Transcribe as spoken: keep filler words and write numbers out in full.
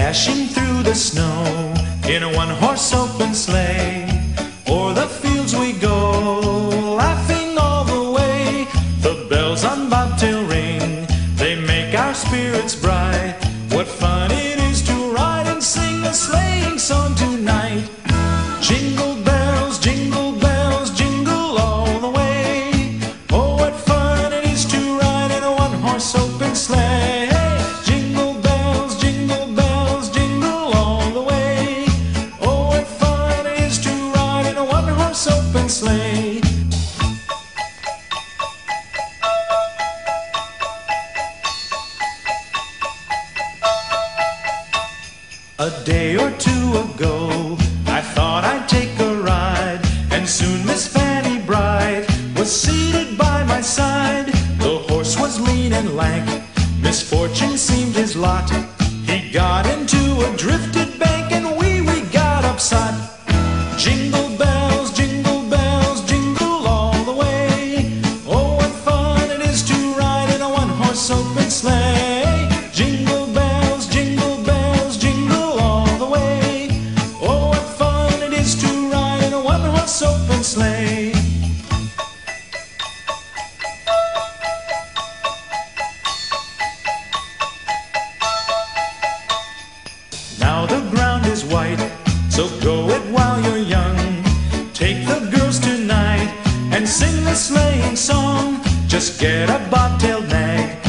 dashing through the snow in a one-horse open sleigh. O'er the fields we go, laughing all the way. The bells on bobtail ring, they make our spirits bright. What fun it is to ride and sing a sleighing song tonight. Jingle bells, jingle bells, jingle all the way. Oh, what fun it is to ride in a one-horse open sleigh. Jingle bells, jingle bells, jingle all the way. Oh, what fun it is to ride in a one-horse open sleigh. A day or two ago, I thought I'd take a ride, and soon Miss Fanny Bright was seated by my side. The horse was lean and lank, misfortune seemed his lot. He got into a drifted bank, and we, we got upset. Jingle bells, jingle bells, jingle all the way. Oh, what fun it is to ride in a one-horse open sleigh. Jingle bells, jingle bells, jingle all the way. Oh, what fun it is to ride in a one-horse open sleigh. Now the ground is white, so go it while you're young. Take the girls tonight and sing the sleighing song. Just get a bobtailed nag